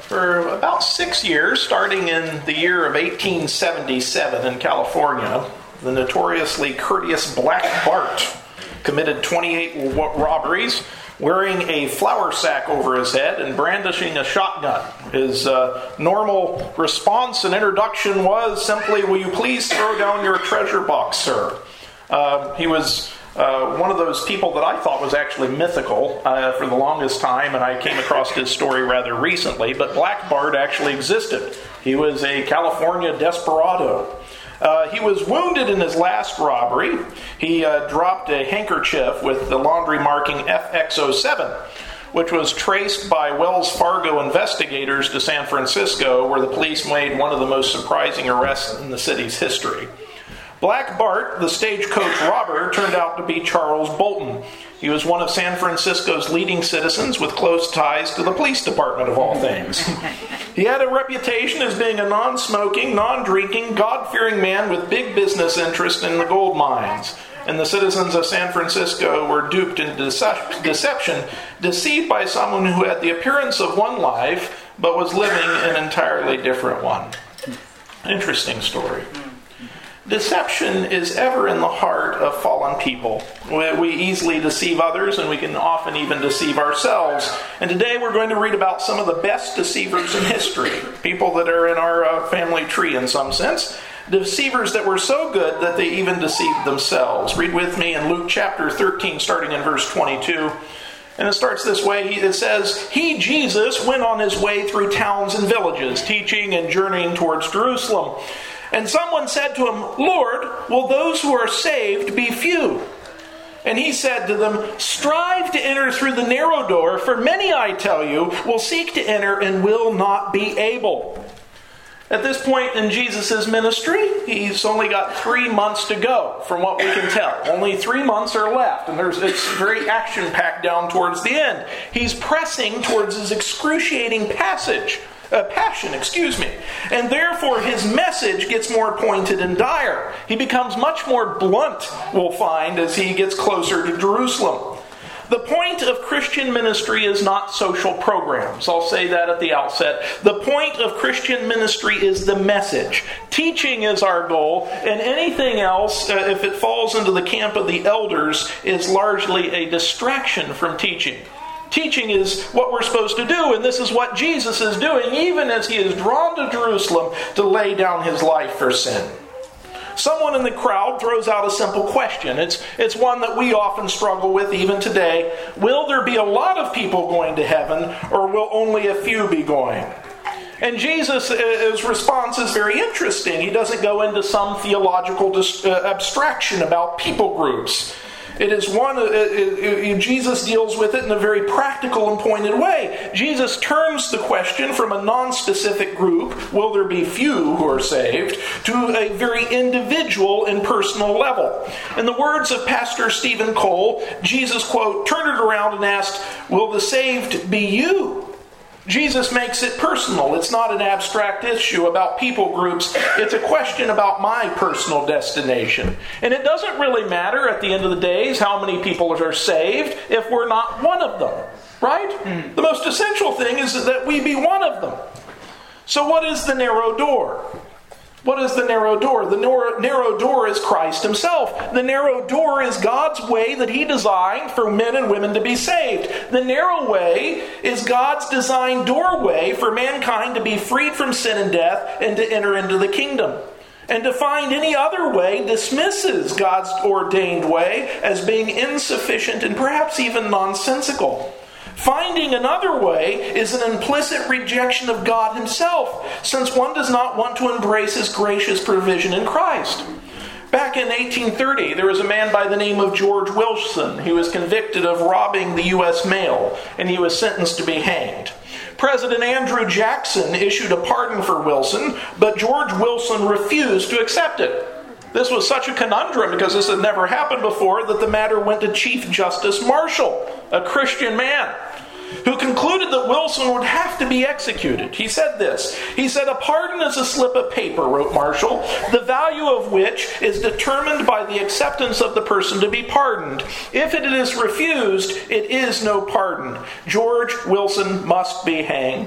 For about 6 years, starting in the year of 1877 in California, the notoriously courteous Black Bart committed 28 robberies, wearing a flour sack over his head and brandishing a shotgun. His normal response and introduction was simply, "Will you please throw down your treasure box, sir?" He was one of those people that I thought was actually mythical for the longest time, and I came across his story rather recently, but Black Bart actually existed. He was a California desperado. He was wounded in his last robbery. He dropped a handkerchief with the laundry marking FX07, which was traced by Wells Fargo investigators to San Francisco, where the police made one of the most surprising arrests in the city's history. Black Bart, the stagecoach robber, turned out to be Charles Bolton. He was one of San Francisco's leading citizens with close ties to the police department, of all things. He had a reputation as being a non-smoking, non-drinking, God-fearing man with big business interest in the gold mines. And the citizens of San Francisco were duped into deception, deceived by someone who had the appearance of one life, but was living an entirely different one. Interesting story. Deception is ever in the heart of fallen people. We easily deceive others, and we can often even deceive ourselves. And today we're going to read about some of the best deceivers in history. People that are in our family tree in some sense. Deceivers that were so good that they even deceived themselves. Read with me in Luke chapter 13, starting in verse 22. And it starts this way. It says, "He, Jesus, went on his way through towns and villages, teaching and journeying towards Jerusalem. And someone said to him, 'Lord, will those who are saved be few?' And he said to them, 'Strive to enter through the narrow door, for many, I tell you, will seek to enter and will not be able.'" At this point in Jesus' ministry, he's only got 3 months to go, from what we can tell. Only 3 months are left, and it's very action-packed down towards the end. He's pressing towards his excruciating passion, and therefore his message gets more pointed and dire. He becomes much more blunt, we'll find, as he gets closer to Jerusalem. The point of Christian ministry is not social programs. I'll say that at the outset. The point of Christian ministry is the message. Teaching is our goal, and anything else, if it falls into the camp of the elders, is largely a distraction from teaching. Teaching is what we're supposed to do, and this is what Jesus is doing, even as he is drawn to Jerusalem to lay down his life for sin. Someone in the crowd throws out a simple question. It's one that we often struggle with even today. Will there be a lot of people going to heaven, or will only a few be going? And Jesus' response is very interesting. He doesn't go into some theological abstraction about people groups. It is Jesus deals with it in a very practical and pointed way. Jesus turns the question from a non-specific group, will there be few who are saved, to a very individual and personal level. In the words of Pastor Stephen Cole, Jesus, quote, turned it around and asked, will the saved be you? Jesus makes it personal. It's not an abstract issue about people groups. It's a question about my personal destination. And it doesn't really matter at the end of the days how many people are saved if we're not one of them. Right? The most essential thing is that we be one of them. So what is the narrow door? What is the narrow door? The narrow door is Christ himself. The narrow door is God's way that he designed for men and women to be saved. The narrow way is God's designed doorway for mankind to be freed from sin and death and to enter into the kingdom. And to find any other way dismisses God's ordained way as being insufficient and perhaps even nonsensical. Finding another way is an implicit rejection of God himself, since one does not want to embrace his gracious provision in Christ. Back in 1830, there was a man by the name of George Wilson. He was convicted of robbing the U.S. mail, and he was sentenced to be hanged. President Andrew Jackson issued a pardon for Wilson, but George Wilson refused to accept it. This was such a conundrum because this had never happened before that the matter went to Chief Justice Marshall, a Christian man, who concluded that Wilson would have to be executed. He said this. He said, "A pardon is a slip of paper," wrote Marshall, "the value of which is determined by the acceptance of the person to be pardoned. If it is refused, it is no pardon. George Wilson must be hanged."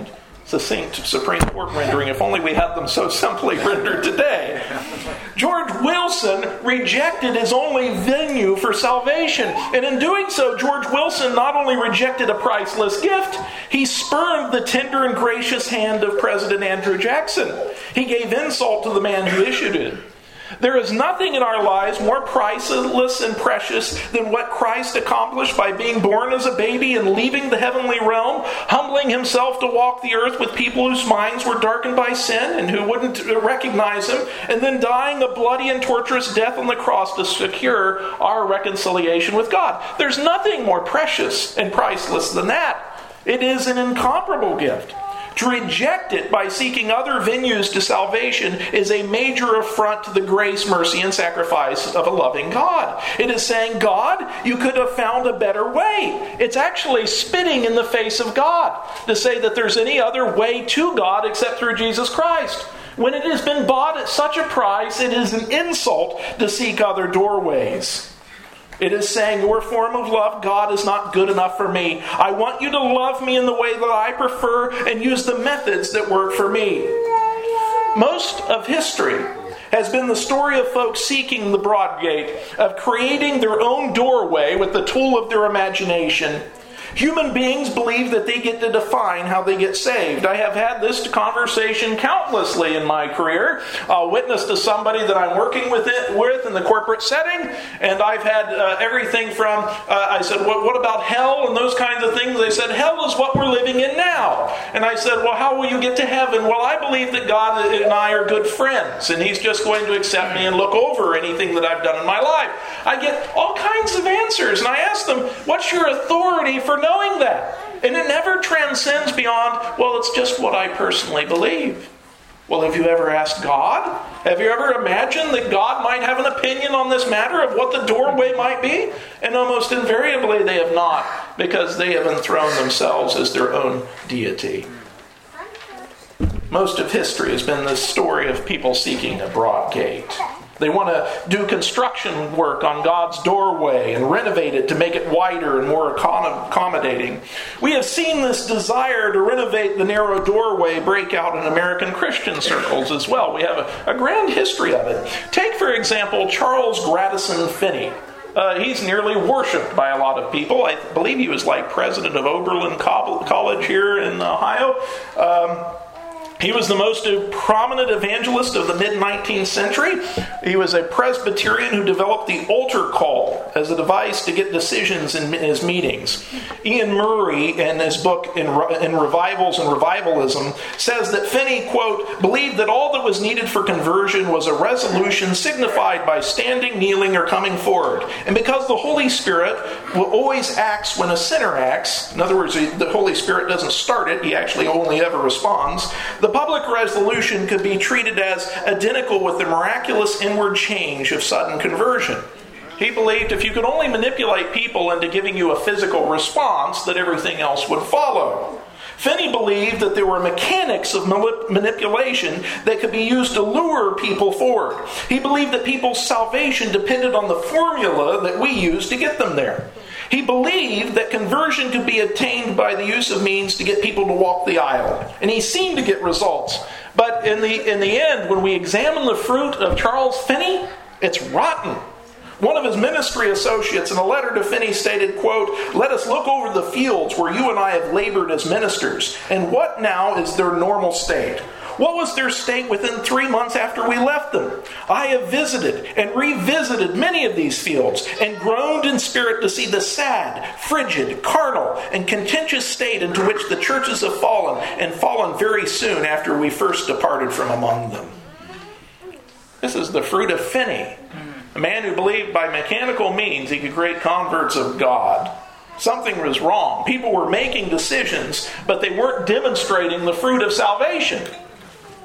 Succinct Supreme Court rendering, if only we had them so simply rendered today. George Wilson rejected his only venue for salvation. And in doing so, George Wilson not only rejected a priceless gift, he spurned the tender and gracious hand of President Andrew Jackson. He gave insult to the man who issued it. There is nothing in our lives more priceless and precious than what Christ accomplished by being born as a baby and leaving the heavenly realm, humbling himself to walk the earth with people whose minds were darkened by sin and who wouldn't recognize him, and then dying a bloody and torturous death on the cross to secure our reconciliation with God. There's nothing more precious and priceless than that. It is an incomparable gift. To reject it by seeking other venues to salvation is a major affront to the grace, mercy, and sacrifice of a loving God. It is saying, God, you could have found a better way. It's actually spitting in the face of God to say that there's any other way to God except through Jesus Christ. When it has been bought at such a price, it is an insult to seek other doorways. It is saying, your form of love, God, is not good enough for me. I want you to love me in the way that I prefer and use the methods that work for me. Most of history has been the story of folks seeking the broad gate, of creating their own doorway with the tool of their imagination. Human beings believe that they get to define how they get saved. I have had this conversation countlessly in my career. I'll witness to somebody that I'm working with in the corporate setting, and I've had everything from, I said, what about hell and those kinds of things? They said, hell is what we're living in now. And I said, well, how will you get to heaven? Well, I believe that God and I are good friends, and He's just going to accept me and look over anything that I've done in my life. I get all kinds of answers, and I ask them, what's your authority for knowing that? And it never transcends beyond, well, it's just what I personally believe. Well, have you ever asked God? Have you ever imagined that God might have an opinion on this matter of what the doorway might be? And almost invariably they have not, because they have enthroned themselves as their own deity. Most of history has been this story of people seeking a broad gate. They want to do construction work on God's doorway and renovate it to make it wider and more accommodating. We have seen this desire to renovate the narrow doorway break out in American Christian circles as well. We have a grand history of it. Take, for example, Charles Grandison Finney. He's nearly worshipped by a lot of people. I believe he was like president of Oberlin College here in Ohio. He was the most prominent evangelist of the mid-19th century. He was a Presbyterian who developed the altar call as a device to get decisions in his meetings. Ian Murray, in his book In Revivals and Revivalism, says that Finney, quote, believed that all that was needed for conversion was a resolution signified by standing, kneeling, or coming forward. And because the Holy Spirit always acts when a sinner acts, in other words, the Holy Spirit doesn't start it, He actually only ever responds, the public resolution could be treated as identical with the miraculous inward change of sudden conversion. He believed if you could only manipulate people into giving you a physical response, that everything else would follow. Finney believed that there were mechanics of manipulation that could be used to lure people forward. He believed that people's salvation depended on the formula that we use to get them there. He believed that conversion could be attained by the use of means to get people to walk the aisle. And he seemed to get results. But in the end, when we examine the fruit of Charles Finney, it's rotten. One of his ministry associates in a letter to Finney stated, quote, let us look over the fields where you and I have labored as ministers. And what now is their normal state? What was their state within 3 months after we left them? I have visited and revisited many of these fields and groaned in spirit to see the sad, frigid, carnal, and contentious state into which the churches have fallen, and fallen very soon after we first departed from among them. This is the fruit of Finney, a man who believed by mechanical means he could create converts of God. Something was wrong. People were making decisions, but they weren't demonstrating the fruit of salvation.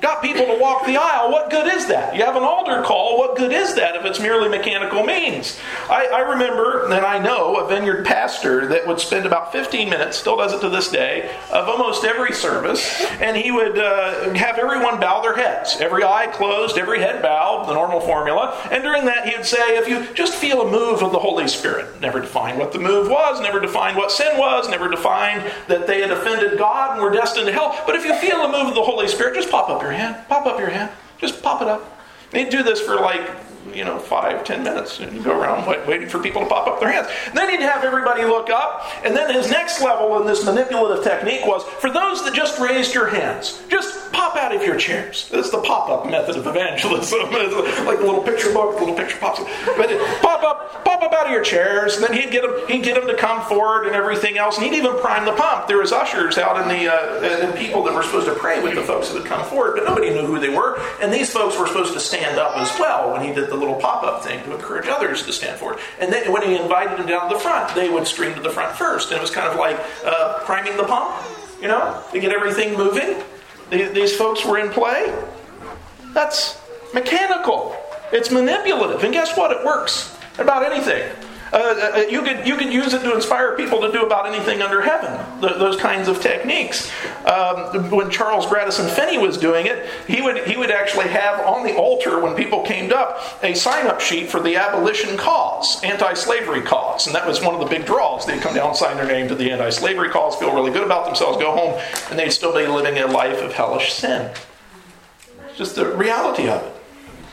got people to walk the aisle. What good is that? You have an altar call. What good is that if it's merely mechanical means? I remember, and I know, a Vineyard pastor that would spend about 15 minutes, still does it to this day, of almost every service, and he would have everyone bow their heads. Every eye closed, every head bowed, the normal formula. And during that he would say, if you just feel a move of the Holy Spirit, never defined what the move was, never defined what sin was, never defined that they had offended God and were destined to hell. But if you feel a move of the Holy Spirit, just pop up your hand. Pop up your hand. Just pop it up. And he'd do this for 5-10 minutes, and he'd go around waiting for people to pop up their hands. And then he'd have everybody look up, and then his next level in this manipulative technique was, for those that just raised your hands, just pop out of your chairs. That's the pop-up method of evangelism. It's like a little picture book, a little picture pops up. But pop up out of your chairs, and then he'd get them to come forward and everything else, and he'd even prime the pump. There was ushers out in the and people that were supposed to pray with the folks that would come forward, but nobody knew who they were, and these folks were supposed to stand up as well when he did the little pop-up thing to encourage others to stand forward. And then when he invited them down to the front, they would stream to the front first, and it was kind of like priming the pump, to get everything moving. These folks were in play. That's mechanical. It's manipulative. And guess what? It works about anything. You could use it to inspire people to do about anything under heaven. Those kinds of techniques. When Charles Grandison Finney was doing it, he would actually have on the altar when people came up a sign-up sheet for the abolition cause, anti-slavery cause, and that was one of the big draws. They'd come down and sign their name to the anti-slavery cause, feel really good about themselves, go home, and they'd still be living a life of hellish sin. It's just the reality of it.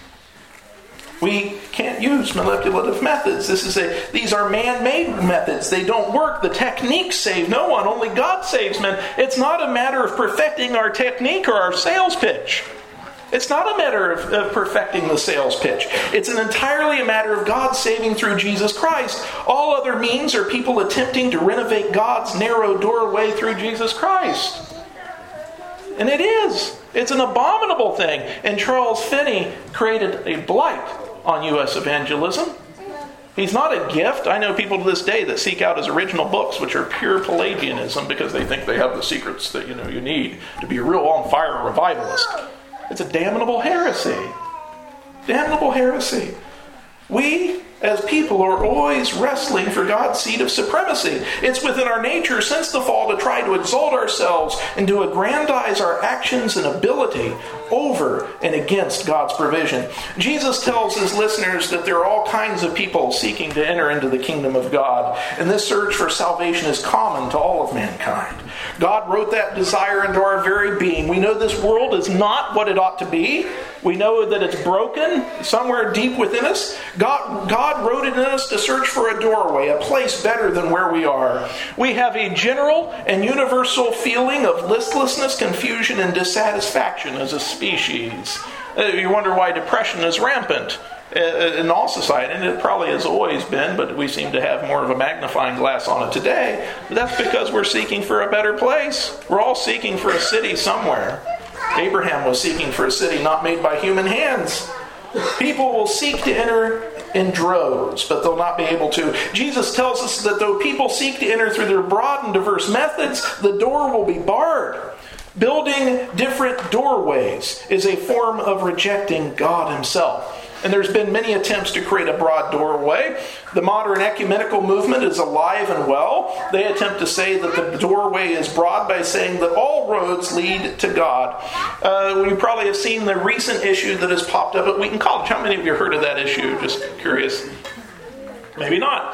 We can't use manipulative methods. These are man-made methods. They don't work. The techniques save no one. Only God saves men. It's not a matter of perfecting our technique or our sales pitch. It's not a matter of perfecting the sales pitch. It's entirely a matter of God saving through Jesus Christ. All other means are people attempting to renovate God's narrow doorway through Jesus Christ. And it is. It's an abominable thing. And Charles Finney created a blight on U.S. evangelism. He's not a gift. I know people to this day that seek out his original books, which are pure Pelagianism, because they think they have the secrets that you need to be a real on-fire revivalist. It's a damnable heresy. Damnable heresy. We, as people, are always wrestling for God's seat of supremacy. It's within our nature since the fall to try to exalt ourselves and to aggrandize our actions and ability over and against God's provision. Jesus tells his listeners that there are all kinds of people seeking to enter into the kingdom of God, and this search for salvation is common to all of mankind. God wrote that desire into our very being. We know this world is not what it ought to be. We know that it's broken somewhere deep within us. God wrote it in us to search for a doorway, a place better than where we are. We have a general and universal feeling of listlessness, confusion, and dissatisfaction as a species. You wonder why depression is rampant in all society, and it probably has always been, but we seem to have more of a magnifying glass on it today. But that's because we're seeking for a better place. We're all seeking for a city somewhere. Abraham was seeking for a city not made by human hands. People will seek to enter in droves, but they'll not be able to. Jesus tells us that though people seek to enter through their broad and diverse methods, the door will be barred. Building different doorways is a form of rejecting God himself. And there's been many attempts to create a broad doorway. The modern ecumenical movement is alive and well. They attempt to say that the doorway is broad by saying that all roads lead to God. You probably have seen the recent issue that has popped up at Wheaton College. How many of you heard of that issue? Just curious. Maybe not.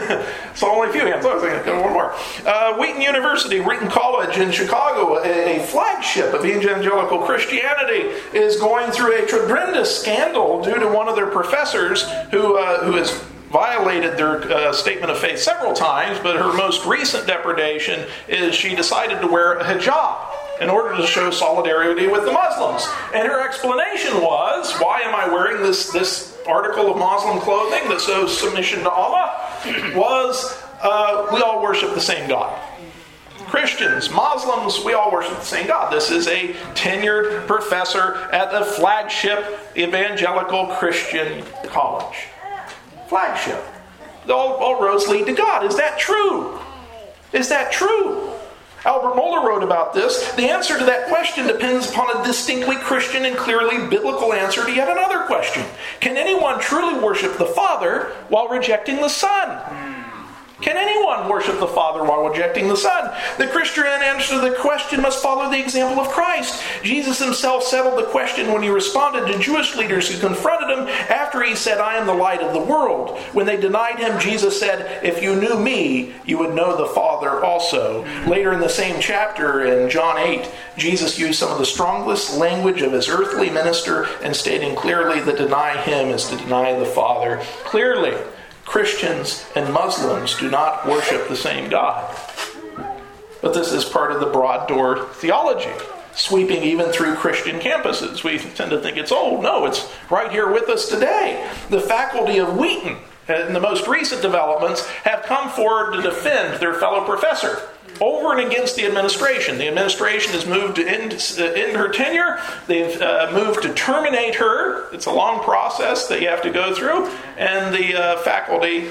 So only a few hands. I was thinking, one more. Wheaton University, Wheaton College in Chicago, a flagship of evangelical Christianity, is going through a tremendous scandal due to one of their professors who has violated their statement of faith several times, but her most recent depredation is she decided to wear a hijab in order to show solidarity with the Muslims. And her explanation was, why am I wearing this article of Muslim clothing that shows submission to Allah? Was, we all worship the same God. Christians, Muslims, we all worship the same God. This is a tenured professor at the flagship evangelical Christian college. Flagship. All roads lead to God. Is that true? Is that true? Albert Mohler wrote about this. The answer to that question depends upon a distinctly Christian and clearly biblical answer to yet another question. Can anyone truly worship the Father while rejecting the Son? Can anyone worship the Father while rejecting the Son? The Christian answer to the question must follow the example of Christ. Jesus himself settled the question when he responded to Jewish leaders who confronted him after he said, I am the light of the world. When they denied him, Jesus said, if you knew me, you would know the Father also. Later in the same chapter, in John 8, Jesus used some of the strongest language of his earthly minister and stating clearly that deny him is to deny the Father. Clearly, Christians and Muslims do not worship the same God. But this is part of the broad door theology, sweeping even through Christian campuses. We tend to think it's old. No, it's right here with us today. The faculty of Wheaton, in the most recent developments, have come forward to defend their fellow professor over and against the administration. The administration has moved to end her tenure. They've moved to terminate her. It's a long process that you have to go through. And the faculty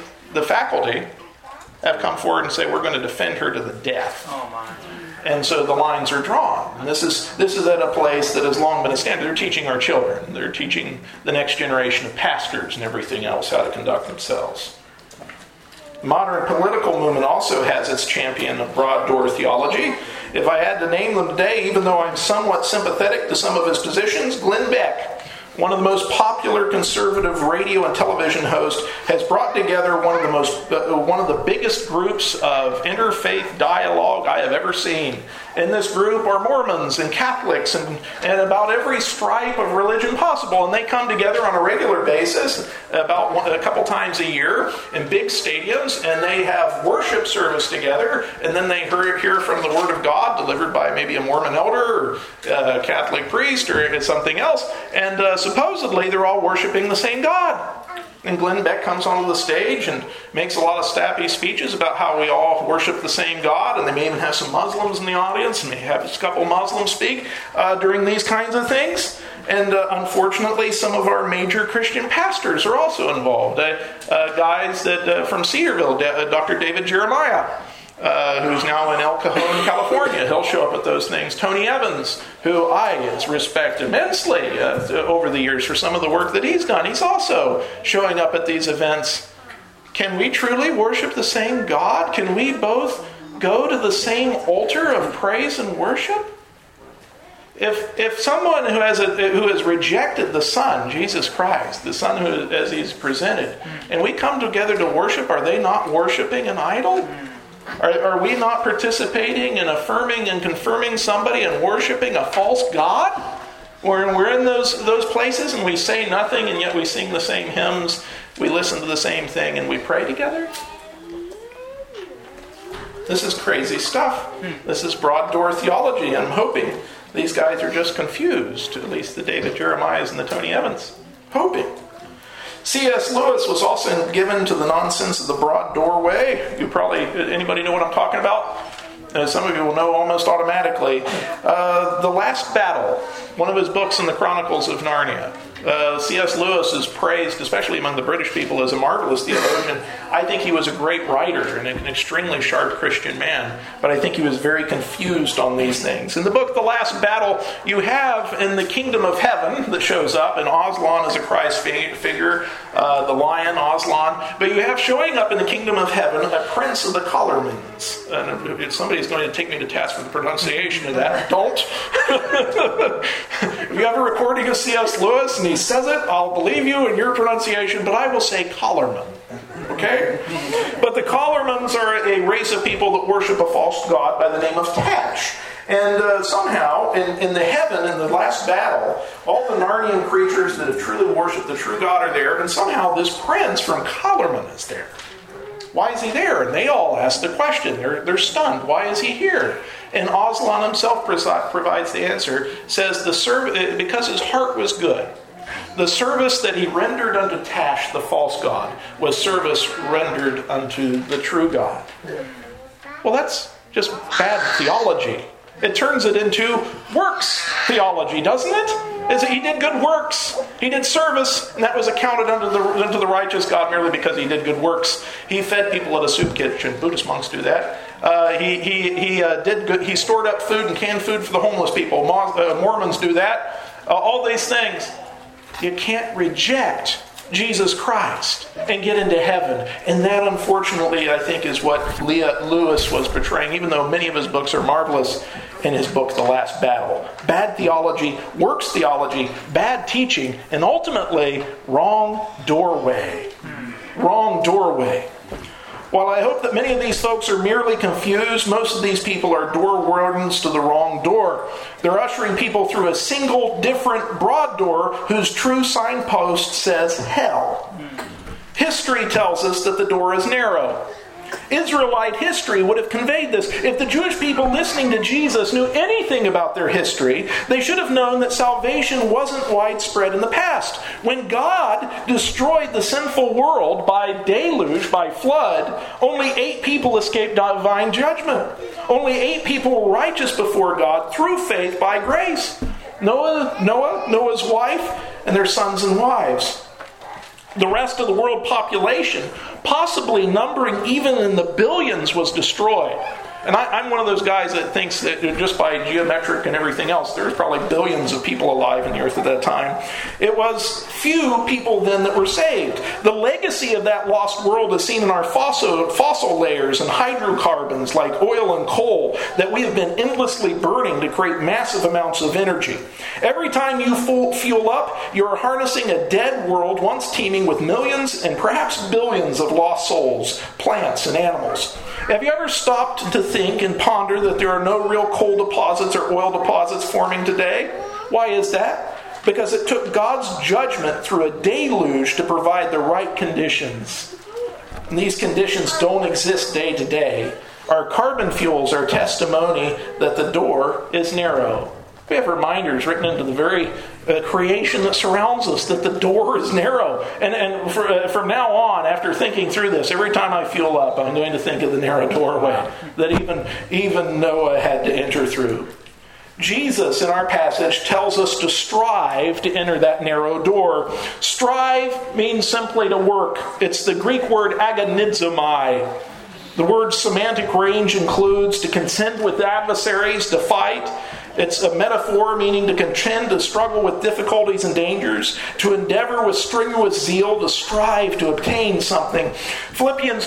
have come forward and say, we're going to defend her to the death. Oh my. And so the lines are drawn. And this is at a place that has long been a standard. They're teaching our children. They're teaching the next generation of pastors and everything else how to conduct themselves. Modern political movement also has its champion of broad door theology. If I had to name them today, even though I'm somewhat sympathetic to some of his positions, Glenn Beck, one of the most popular conservative radio and television hosts, has brought together one of the biggest groups of interfaith dialogue I have ever seen. In this group are Mormons and Catholics and about every stripe of religion possible. And they come together on a regular basis, about a couple times a year, in big stadiums, and they have worship service together. And then they hear from the Word of God delivered by maybe a Mormon elder or a Catholic priest or something else. And supposedly they're all worshiping the same God. And Glenn Beck comes onto the stage and makes a lot of snappy speeches about how we all worship the same God, and they may even have some Muslims in the audience, and may have a couple Muslims speak during these kinds of things. And unfortunately, some of our major Christian pastors are also involved. Guys that from Cedarville, Dr. David Jeremiah, who's now in El Cajon, California. He'll show up at those things. Tony Evans, who I respect immensely over the years for some of the work that he's done. He's also showing up at these events. Can we truly worship the same God? Can we both go to the same altar of praise and worship? If someone who has rejected the Son, Jesus Christ, the Son who as He's presented, and we come together to worship, are they not worshiping an idol? Are we not participating in affirming and confirming somebody and worshiping a false god? We're in those places and we say nothing, and yet we sing the same hymns, we listen to the same thing, and we pray together? This is crazy stuff. This is broad door theology, and I'm hoping these guys are just confused, at least the David Jeremiahs and the Tony Evans. Hoping. C.S. Lewis was also given to the nonsense of the broad doorway. Anybody know what I'm talking about? Some of you will know almost automatically. The Last Battle, one of his books in the Chronicles of Narnia. C.S. Lewis is praised, especially among the British people, as a marvelous theologian. I think he was a great writer and an extremely sharp Christian man, but I think he was very confused on these things. In the book The Last Battle, you have in the kingdom of heaven that shows up, and Aslan is a Christ figure, the lion, Aslan, but you have showing up in the kingdom of heaven a prince of the Colormans. And if somebody's going to take me to task for the pronunciation of that, don't. If you have a recording of C.S. Lewis and he says it, I'll believe you in your pronunciation, but I will say Colorman. Okay? But the Colormans are a race of people that worship a false god by the name of Tash. And somehow, in the heaven, in the last battle, all the Narnian creatures that have truly worshipped the true God are there, and somehow this prince from Colorman is there. Why is he there? And they all ask the question. They're stunned. Why is he here? And Aslan himself provides the answer. Says because his heart was good. The service that he rendered unto Tash, the false god, was service rendered unto the true God. Well, that's just bad theology. It turns it into works theology, doesn't it? Is that he did good works. He did service, and that was accounted unto the righteous God merely because he did good works. He fed people at a soup kitchen. Buddhist monks do that. He stored up food and canned food for the homeless people. Mormons do that. All these things. You can't reject Jesus Christ and get into heaven. And that, unfortunately, I think is what Lewis was portraying, even though many of his books are marvelous. In his book, The Last Battle. Bad theology, works theology, bad teaching, and ultimately, wrong doorway. Wrong doorway. While I hope that many of these folks are merely confused, most of these people are door wardens to the wrong door. They're ushering people through a single, different, broad door whose true signpost says hell. History tells us that the door is narrow. Israelite history would have conveyed this. If the Jewish people listening to Jesus knew anything about their history, they should have known that salvation wasn't widespread in the past. When God destroyed the sinful world by deluge, by flood, only 8 people escaped divine judgment. Only 8 people were righteous before God through faith by grace. Noah's wife, and their sons and wives. The rest of the world population, possibly numbering even in the billions, was destroyed. And I'm one of those guys that thinks that just by geometric and everything else, there's probably billions of people alive on the earth at that time. It was few people then that were saved. The legacy of that lost world is seen in our fossil layers and hydrocarbons like oil and coal that we have been endlessly burning to create massive amounts of energy. Every time you fuel up, you're harnessing a dead world once teeming with millions and perhaps billions of lost souls, plants, and animals. Have you ever stopped to think and ponder that there are no real coal deposits or oil deposits forming today? Why is that? Because it took God's judgment through a deluge to provide the right conditions. And these conditions don't exist day to day. Our carbon fuels are testimony that the door is narrow. We have reminders written into the very creation that surrounds us that the door is narrow. And from now on, after thinking through this, every time I fuel up, I'm going to think of the narrow doorway that even Noah had to enter through. Jesus, in our passage, tells us to strive to enter that narrow door. Strive means simply to work. It's the Greek word agonizomai. The word's semantic range includes to contend with adversaries, to fight. It's a metaphor meaning to contend, to struggle with difficulties and dangers, to endeavor with strenuous zeal, to strive to obtain something. Philippians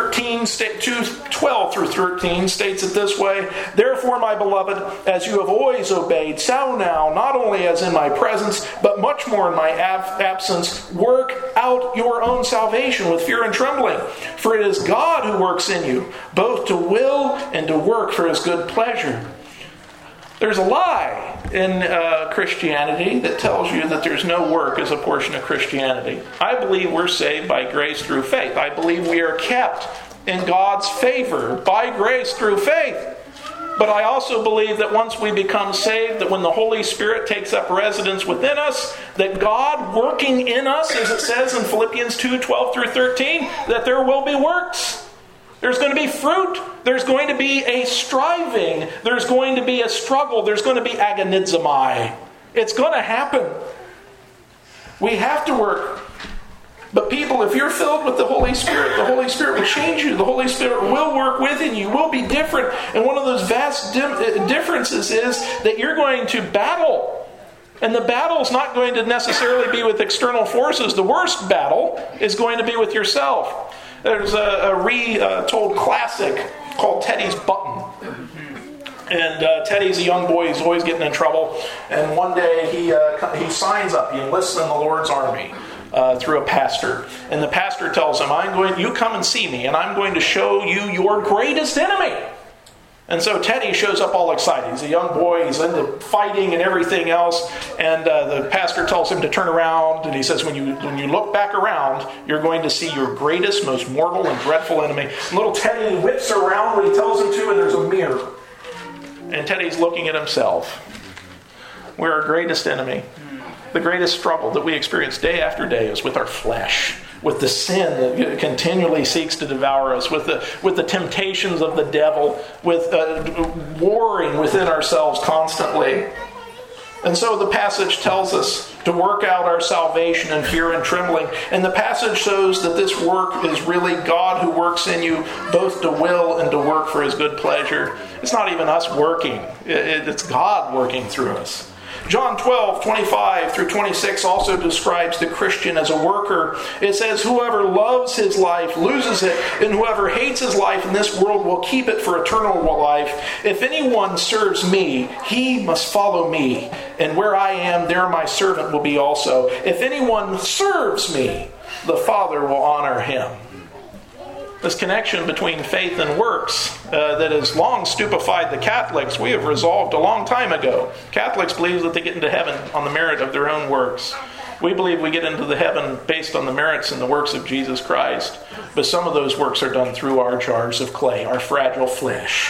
2:12 through 13 states it this way: "Therefore, my beloved, as you have always obeyed, so now, not only as in my presence, but much more in my absence, work out your own salvation with fear and trembling. For it is God who works in you, both to will and to work for his good pleasure." There's a lie in Christianity that tells you that there's no work as a portion of Christianity. I believe we're saved by grace through faith. I believe we are kept in God's favor by grace through faith. But I also believe that once we become saved, that when the Holy Spirit takes up residence within us, that God working in us, as it says in Philippians 2:12 through 13, that there will be works. There's going to be fruit. There's going to be a striving. There's going to be a struggle. There's going to be agonizomai. It's going to happen. We have to work. But people, if you're filled with the Holy Spirit will change you. The Holy Spirit will work within you. Will be different. And one of those vast differences is that you're going to battle. And the battle is not going to necessarily be with external forces. The worst battle is going to be with yourself. There's a retold classic called Teddy's Button. And Teddy's a young boy. He's always getting in trouble. And one day he signs up. He enlists in the Lord's army through a pastor. And the pastor tells him, you come and see me, and I'm going to show you your greatest enemy. And so Teddy shows up all excited. He's a young boy. He's into fighting and everything else. And the pastor tells him to turn around. And he says, when you look back around, you're going to see your greatest, most mortal and dreadful enemy. And little Teddy whips around when he tells him to, and there's a mirror. And Teddy's looking at himself. We're our greatest enemy. The greatest struggle that we experience day after day is with our flesh, with the sin that continually seeks to devour us, with the temptations of the devil, with warring within ourselves constantly. And so the passage tells us to work out our salvation in fear and trembling. And the passage shows that this work is really God who works in you both to will and to work for his good pleasure. It's not even us working. It's God working through us. John 12:25-26 also describes the Christian as a worker. It says, whoever loves his life loses it, and whoever hates his life in this world will keep it for eternal life. If anyone serves me, he must follow me, and where I am, there my servant will be also. If anyone serves me, the Father will honor him. This connection between faith and works that has long stupefied the Catholics, we have resolved a long time ago. Catholics believe that they get into heaven on the merit of their own works. We believe we get into the heaven based on the merits and the works of Jesus Christ. But some of those works are done through our jars of clay, our fragile flesh.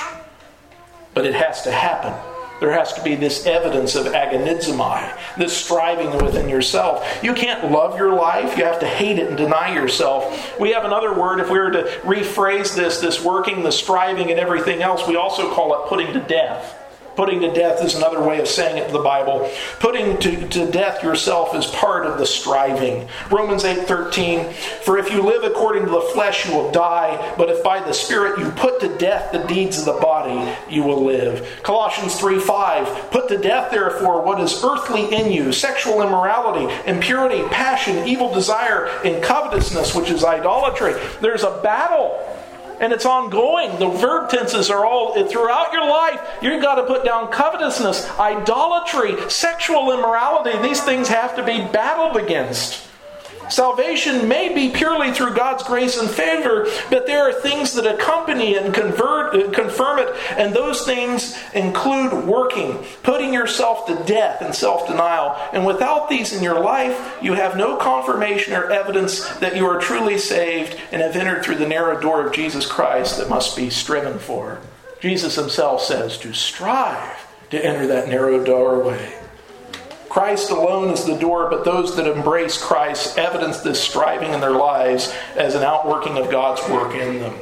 But it has to happen. There has to be this evidence of agonizomai, this striving within yourself. You can't love your life. You have to hate it and deny yourself. We have another word, if we were to rephrase this working, the striving, and everything else, we also call it putting to death. Putting to death is another way of saying it in the Bible. Putting to death yourself is part of the striving. Romans 8:13, for if you live according to the flesh, you will die. But if by the Spirit you put to death the deeds of the body, you will live. Colossians 3:5, put to death therefore what is earthly in you, sexual immorality, impurity, passion, evil desire, and covetousness, which is idolatry. There's a battle. And it's ongoing. The verb tenses are all throughout your life. You've got to put down covetousness, idolatry, sexual immorality. These things have to be battled against. Salvation may be purely through God's grace and favor, but there are things that accompany and confirm it, and those things include working, putting yourself to death and self-denial. And without these in your life, you have no confirmation or evidence that you are truly saved and have entered through the narrow door of Jesus Christ that must be striven for. Jesus himself says to strive to enter that narrow doorway. Christ alone is the door, but those that embrace Christ evidence this striving in their lives as an outworking of God's work in them.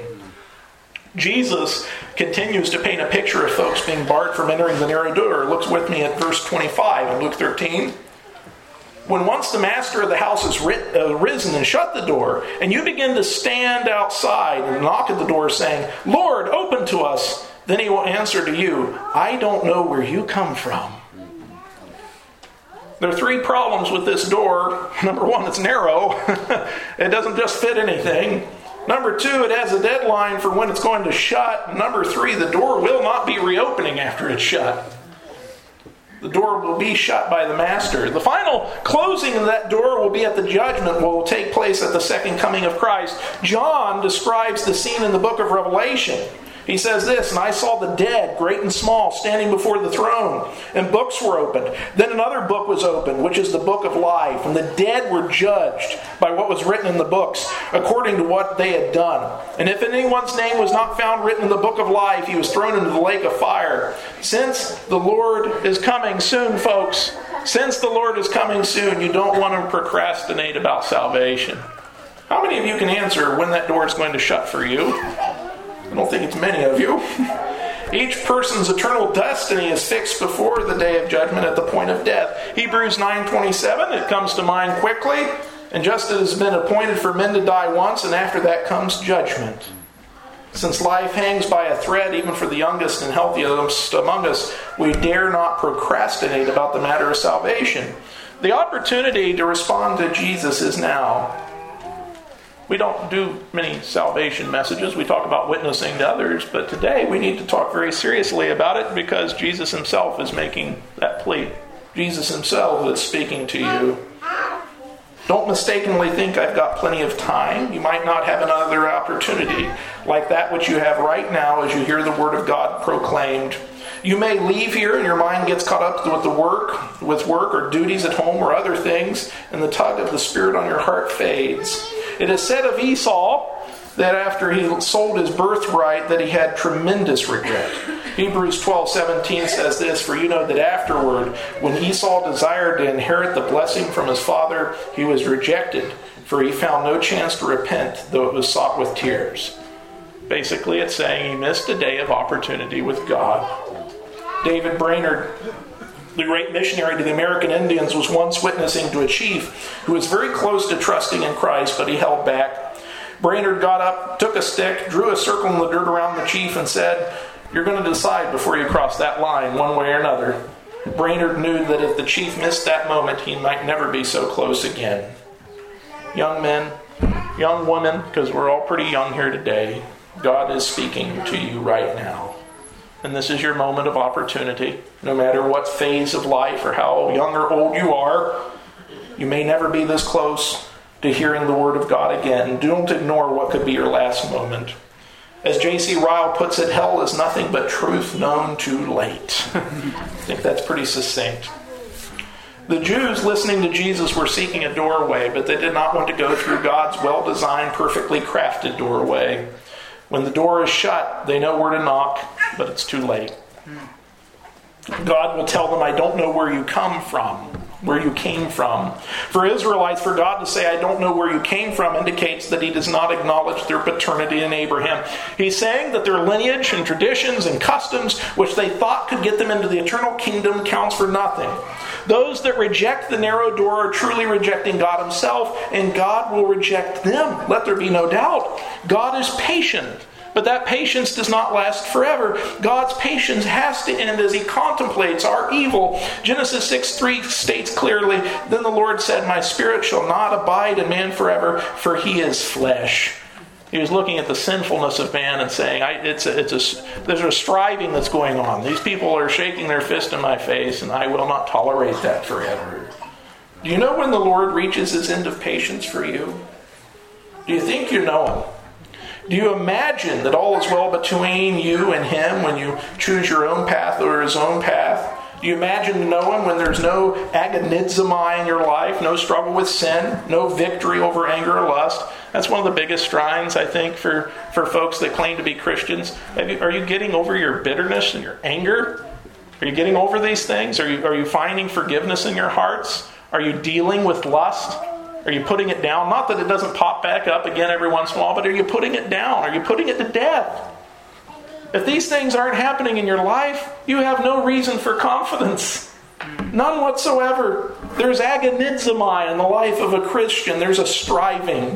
Jesus continues to paint a picture of folks being barred from entering the narrow door. Look with me at verse 25 in Luke 13. When once the master of the house has risen and shut the door, and you begin to stand outside and knock at the door saying, Lord, open to us, then he will answer to you, I don't know where you come from. There are three problems with this door. Number one, it's narrow. It doesn't just fit anything. Number two, it has a deadline for when it's going to shut. Number three, the door will not be reopening after it's shut. The door will be shut by the master. The final closing of that door will be at the judgment, will take place at the second coming of Christ. John describes the scene in the book of Revelation. He says this, and I saw the dead, great and small, standing before the throne, and books were opened. Then another book was opened, which is the book of life, and the dead were judged by what was written in the books, according to what they had done. And if anyone's name was not found written in the book of life, he was thrown into the lake of fire. Since the Lord is coming soon, folks, since the Lord is coming soon, you don't want to procrastinate about salvation. How many of you can answer when that door is going to shut for you? I don't think it's many of you. Each person's eternal destiny is fixed before the day of judgment at the point of death. Hebrews 9:27, it comes to mind quickly. And just as it has been appointed for men to die once, and after that comes judgment. Since life hangs by a thread, even for the youngest and healthiest among us, we dare not procrastinate about the matter of salvation. The opportunity to respond to Jesus is now. We don't do many salvation messages. We talk about witnessing to others. But today we need to talk very seriously about it because Jesus himself is making that plea. Jesus himself is speaking to you. Don't mistakenly think I've got plenty of time. You might not have another opportunity like that which you have right now as you hear the word of God proclaimed. You may leave here and your mind gets caught up with work or duties at home or other things, and the tug of the Spirit on your heart fades. It is said of Esau that after he sold his birthright that he had tremendous regret. Hebrews 12:17 says this, for you know that afterward, when Esau desired to inherit the blessing from his father, he was rejected, for he found no chance to repent, though it was sought with tears. Basically, it's saying he missed a day of opportunity with God. David Brainerd The great missionary to the American Indians was once witnessing to a chief who was very close to trusting in Christ, but he held back. Brainerd got up, took a stick, drew a circle in the dirt around the chief, and said, "You're going to decide before you cross that line, one way or another." Brainerd knew that if the chief missed that moment, he might never be so close again. Young men, young women, because we're all pretty young here today, God is speaking to you right now. And this is your moment of opportunity. No matter what phase of life or how young or old you are, you may never be this close to hearing the Word of God again. Don't ignore what could be your last moment. As J.C. Ryle puts it, hell is nothing but truth known too late. I think that's pretty succinct. The Jews listening to Jesus were seeking a doorway, but they did not want to go through God's well-designed, perfectly crafted doorway. When the door is shut, they know where to knock, but it's too late. God will tell them, "I don't know where you came from. For Israelites, for God to say, "I don't know where you came from," indicates that he does not acknowledge their paternity in Abraham. He's saying that their lineage and traditions and customs, which they thought could get them into the eternal kingdom, counts for nothing. Those that reject the narrow door are truly rejecting God himself, and God will reject them. Let there be no doubt. God is patient, but that patience does not last forever. God's patience has to end as he contemplates our evil. Genesis 6:3 states clearly, "Then the Lord said, my spirit shall not abide in man forever, for he is flesh." He was looking at the sinfulness of man and saying, there's a striving that's going on. These people are shaking their fist in my face, and I will not tolerate that forever. Do you know when the Lord reaches his end of patience for you? Do you think you know him? Do you imagine that all is well between you and him when you choose your own path or his own path? Do you imagine to know him when there's no agonizomai in your life, no struggle with sin, no victory over anger or lust? That's one of the biggest shrines, I think, for folks that claim to be Christians. Are you getting over your bitterness and your anger? Are you getting over these things? Are you finding forgiveness in your hearts? Are you dealing with lust? Are you putting it down? Not that it doesn't pop back up again every once in a while, but are you putting it down? Are you putting it to death? If these things aren't happening in your life, you have no reason for confidence. None whatsoever. There's agonizomai in the life of a Christian. There's a striving.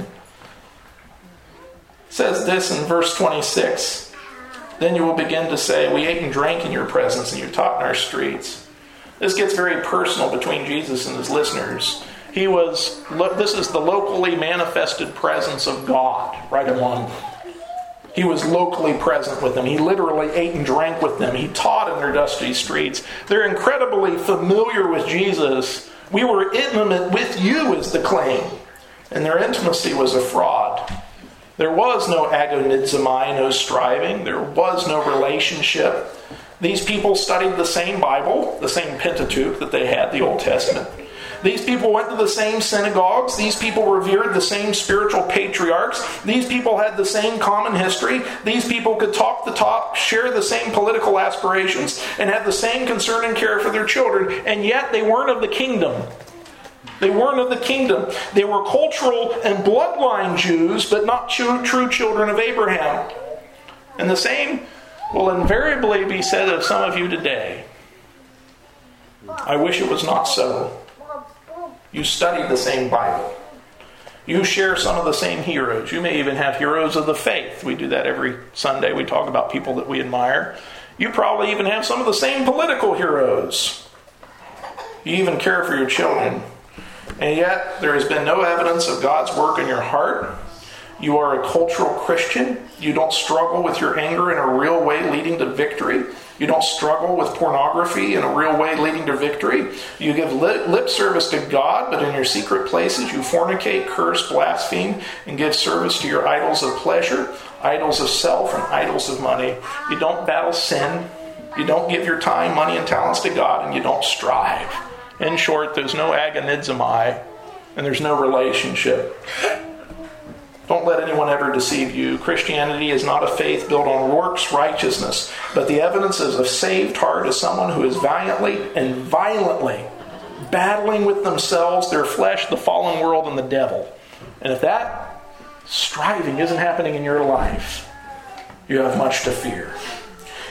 It says this in verse 26. "Then you will begin to say, we ate and drank in your presence, and you taught in our streets." This gets very personal between Jesus and his listeners. This is the locally manifested presence of God right among them. He was locally present with them. He literally ate and drank with them. He taught in their dusty streets. They're incredibly familiar with Jesus. "We were intimate with you," is the claim. And their intimacy was a fraud. There was no agonizomai, no striving. There was no relationship. These people studied the same Bible, the same Pentateuch that they had, the Old Testament. These people went to the same synagogues. These people revered the same spiritual patriarchs. These people had the same common history. These people could talk the talk, share the same political aspirations, and had the same concern and care for their children. And yet they weren't of the kingdom. They weren't of the kingdom. They were cultural and bloodline Jews, but not true children of Abraham. And the same will invariably be said of some of you today. I wish it was not so. You study the same Bible. You share some of the same heroes. You may even have heroes of the faith. We do that every Sunday. We talk about people that we admire. You probably even have some of the same political heroes. You even care for your children. And yet, there has been no evidence of God's work in your heart. You are a cultural Christian. You don't struggle with your anger in a real way leading to victory. You don't struggle with pornography in a real way leading to victory. You give lip service to God, but in your secret places you fornicate, curse, blaspheme, and give service to your idols of pleasure, idols of self, and idols of money. You don't battle sin. You don't give your time, money, and talents to God, and you don't strive. In short, there's no agonizomai, and there's no relationship. Don't let anyone ever deceive you. Christianity is not a faith built on works righteousness, but the evidence of a saved heart is someone who is valiantly and violently battling with themselves, their flesh, the fallen world, and the devil. And if that striving isn't happening in your life, you have much to fear.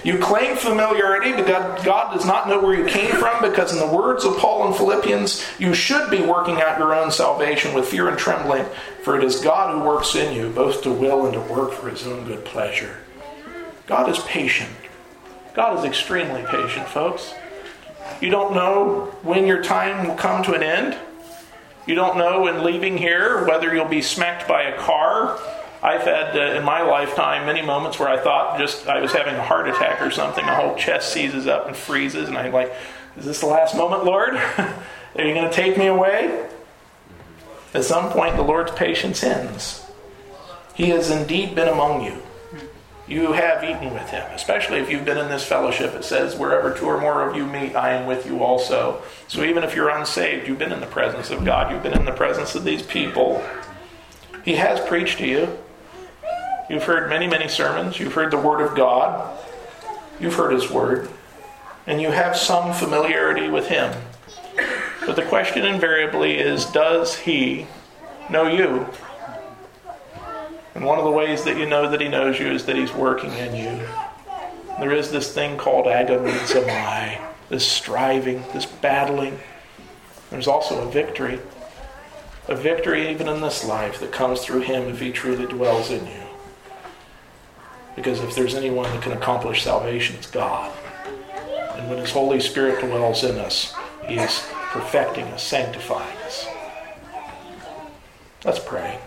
You claim familiarity, but God does not know where you came from, because in the words of Paul in Philippians, you should be working out your own salvation with fear and trembling, for it is God who works in you, both to will and to work for his own good pleasure. God is patient. God is extremely patient, folks. You don't know when your time will come to an end. You don't know in leaving here whether you'll be smacked by a car. I've had, in my lifetime, many moments where I thought I was having a heart attack or something. The whole chest seizes up and freezes, and I'm like, is this the last moment, Lord? Are you going to take me away? At some point, the Lord's patience ends. He has indeed been among you. You have eaten with him, especially if you've been in this fellowship. It says, wherever two or more of you meet, I am with you also. So even if you're unsaved, you've been in the presence of God. You've been in the presence of these people. He has preached to you. You've heard many, many sermons. You've heard the Word of God. You've heard his Word. And you have some familiarity with him. But the question invariably is, does he know you? And one of the ways that you know that he knows you is that he's working in you. There is this thing called agonizomai, this striving, this battling. There's also a victory even in this life that comes through him if he truly dwells in you. Because if there's anyone that can accomplish salvation, it's God. And when his Holy Spirit dwells in us, he is perfecting us, sanctifying us. Let's pray.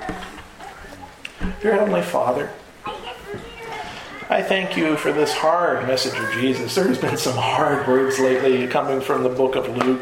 Dear Heavenly Father, I thank you for this hard message of Jesus. There's been some hard words lately coming from the book of Luke.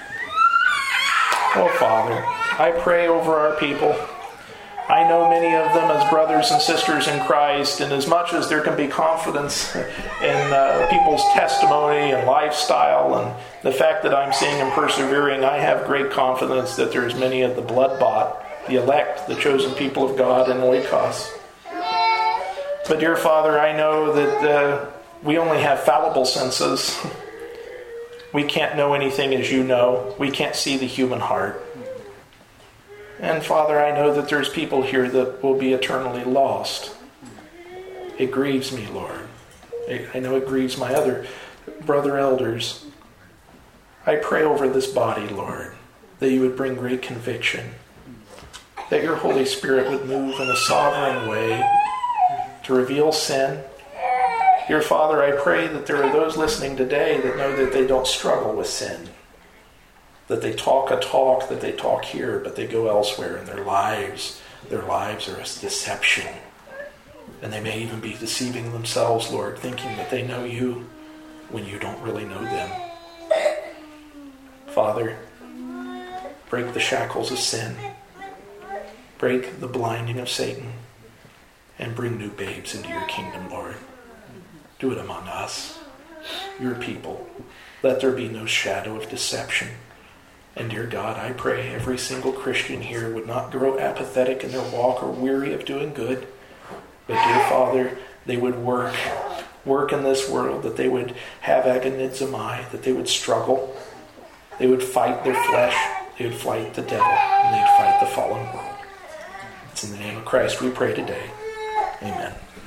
Oh, Father, I pray over our people. I know many of them as brothers and sisters in Christ, and as much as there can be confidence in people's testimony and lifestyle and the fact that I'm seeing them persevering, I have great confidence that there's many of the blood-bought, the elect, the chosen people of God in Oikos. But dear Father, I know that we only have fallible senses. We can't know anything as you know. We can't see the human heart. And Father, I know that there's people here that will be eternally lost. It grieves me, Lord. I know it grieves my other brother elders. I pray over this body, Lord, that you would bring great conviction, that your Holy Spirit would move in a sovereign way to reveal sin. Dear Father, I pray that there are those listening today that know that they don't struggle with sin, that they talk a talk that they talk here, but they go elsewhere in their lives. Their lives are a deception. And they may even be deceiving themselves, Lord, thinking that they know you when you don't really know them. Father, break the shackles of sin. Break the blinding of Satan. And bring new babes into your kingdom, Lord. Do it among us, your people. Let there be no shadow of deception. And dear God, I pray every single Christian here would not grow apathetic in their walk or weary of doing good. But dear Father, they would work in this world, that they would have agonizomai, that they would struggle. They would fight their flesh. They would fight the devil. And they'd fight the fallen world. It's in the name of Christ we pray today. Amen.